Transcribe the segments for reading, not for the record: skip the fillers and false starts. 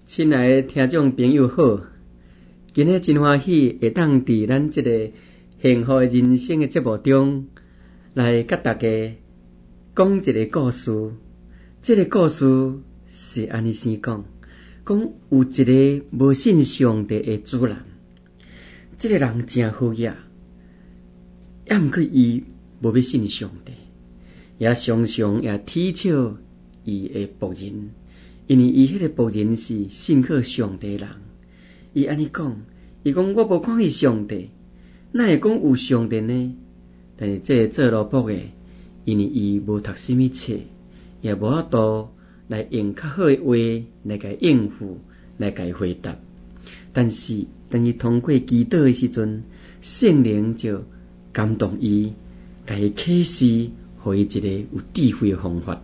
亲爱的听众朋友好，今日真欢喜会当伫咱这个幸福的人生的节目中，来甲大家讲一个故事。这个故事是安尼先讲有一个无信上帝的主人，这个人真好野，也毋过伊无要信上帝，也常常也踢笑伊的仆人。因为伊迄个仆人是信靠上帝的人，伊安尼讲，伊讲我无看见上帝，哪会讲有上帝呢？但是这做奴仆的，因为伊无读什么册，也无法度来用较好的话来甲应付，来甲回答。但是通过祈祷的时阵，圣灵就感动伊，甲伊启示，互伊一个有智慧的方法。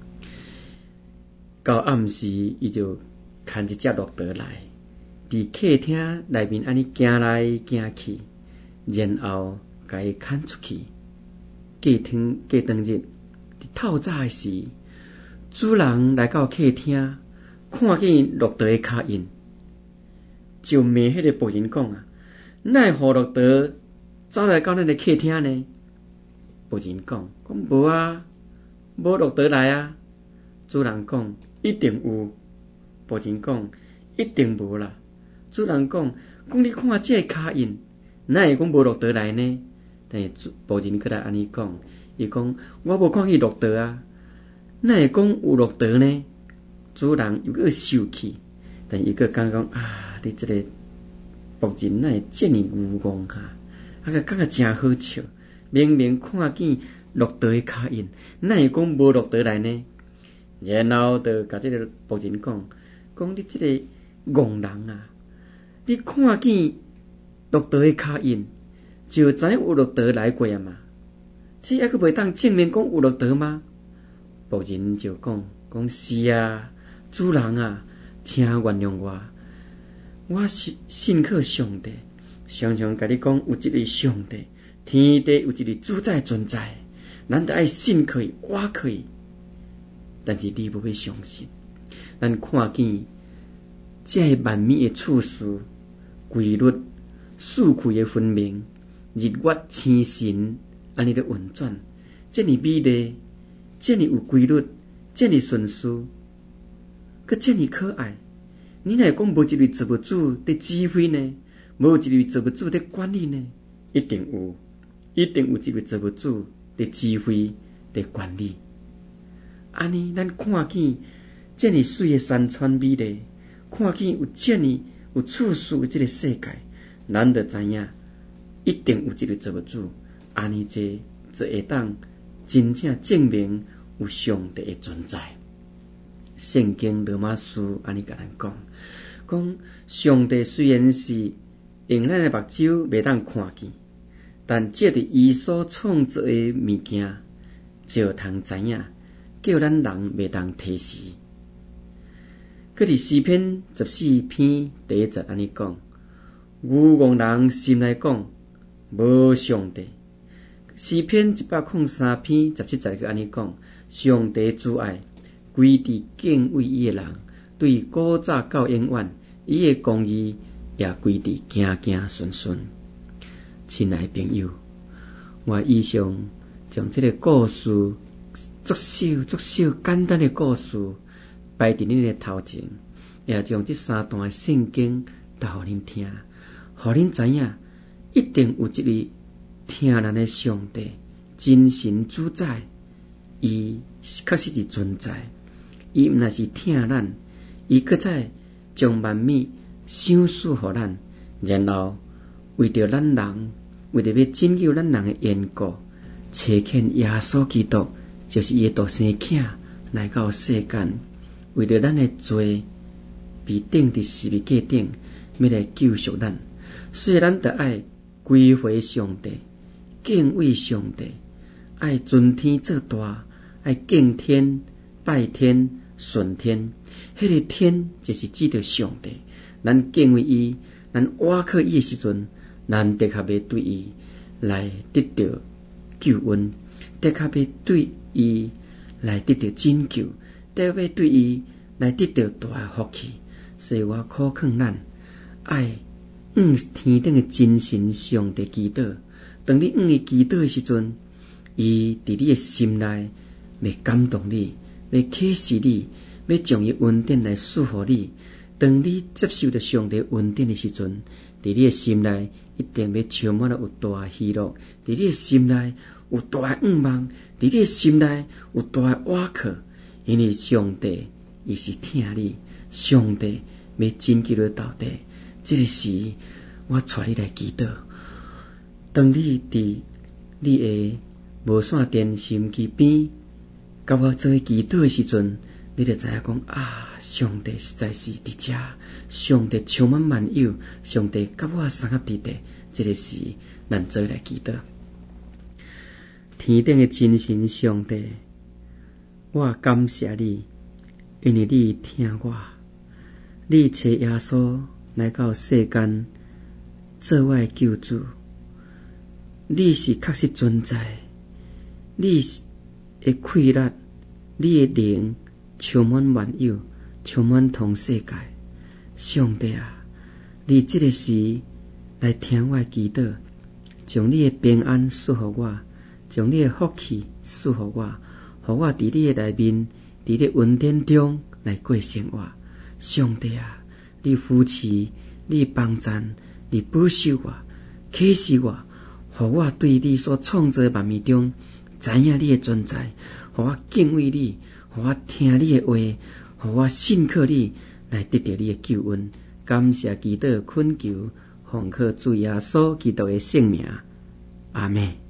到暗时，伊就牵一只骆驼来，伫客厅内面安尼行来行去，然后甲伊牵出去。过当日，伫透早的时，主人来到客厅，看见骆驼的脚印，就骂迄个仆人讲啊：哪会互骆驼走来到咱的客厅呢？仆人讲无啊，无骆驼来啊。主人讲一定有。仆人讲一定无啦。主人讲你看这个脚印，哪会讲无骆驼来呢？但是仆人过来安尼讲，伊讲我无看见骆驼啊，哪会讲有骆驼呢？主人又生气，但伊个讲啊，你这个仆人哪会这么愚妄啊？个感觉真好笑，明明看见骆驼的脚印，哪会讲无骆驼来呢？然后就甲这个仆人讲你这个戆人啊！你看见骆驼的脚印，就知有骆驼来过啊嘛？这还佫袂当证明讲有骆驼吗？仆人就讲是啊，主人啊，请原谅我是信靠上帝，常常甲你讲有一位上帝，天地有一位主宰存在，咱得爱信靠伊，我可以。但是你无要相信，咱看见这万美的处事规律、四季的分明、日月星辰安尼的运转，这么美丽，这么有规律，这么顺序，佮这么可爱，你哪会讲无一位造物主在指挥呢？无一位造物主在管理呢？一定有一位造物主在指挥、在管理。安尼，咱看见这么水的山川美丽，看见有这么有处事的这个世界，咱就知影一定有一个造物主。安尼这会当真正证明有上帝的存在。圣经罗马书安尼甲咱讲上帝虽然是用咱的目睭袂当看见，但借着伊所创造的物件，就通知影。叫咱人袂当提示。佮伫诗篇14篇第1节安尼讲：愚妄人心内讲无上帝。诗篇103篇17节佮安尼讲：上帝主爱规地敬畏伊的人，对古早到永远，伊的公义也规地行行顺顺。亲爱朋友，我以上将这个故事。作小简单的故事摆伫恁的头前，也将这3段圣经读互恁听，互恁知影，一定有一位听咱的上帝，真神主宰，伊确实是存在。伊毋但是听咱，伊搁再将万物赏赐互咱，然后为着咱人，为着要拯救咱人的缘故，差遣耶稣基督。就是伊独生囝来到世间，为了咱的罪，被钉伫十字架顶，要来救赎咱。所以咱得爱归回上帝，敬畏上帝，爱尊天做大，爱敬天、拜天、顺天。迄个天就是指着上帝。咱敬畏伊，咱倚靠伊的时阵，咱的确要对伊来得到救恩，的确要对伊来得到拯救，得要对伊来得到大的福气。 所以我考劝咱爱天顶的真神上帝祈祷。当你伊祈祷的时阵，伊伫你的心内要感动你，要启示你，要将伊恩典来赐予你。当你接受着上帝恩典的时阵，伫你的心内一定要充满了有大喜乐，伫你的心内有大望，伫你的心内有大倚靠，因为上帝伊是听你，上帝要拯救你到底。这个时，我带你来祈祷。当你伫你的无线电收音机边，甲我做祈祷的时阵，你就知影讲上帝实在是伫遮，上帝充满万有，上帝甲我相合伫地。这个时，咱做来祈祷。天顶的真神上帝，我感谢你，因为你听我，你找耶稣来到世间，做我的救主。你是确实存在，你的气力，你的灵充满万有，充满同世界。上帝啊，你这个时来听我祈祷，将你的平安赐予我，将你的福气赐予我，予我伫你的内面，伫你的恩典中来过生活。上帝啊，你扶持，你帮赞，你保守我，启示我，予我对你所创造万物中知影你的存在，予我敬畏你，予我听你的话，予我信靠你，来得到你的救恩。感谢祈祷恳求，奉靠主耶稣基督的圣名，阿们。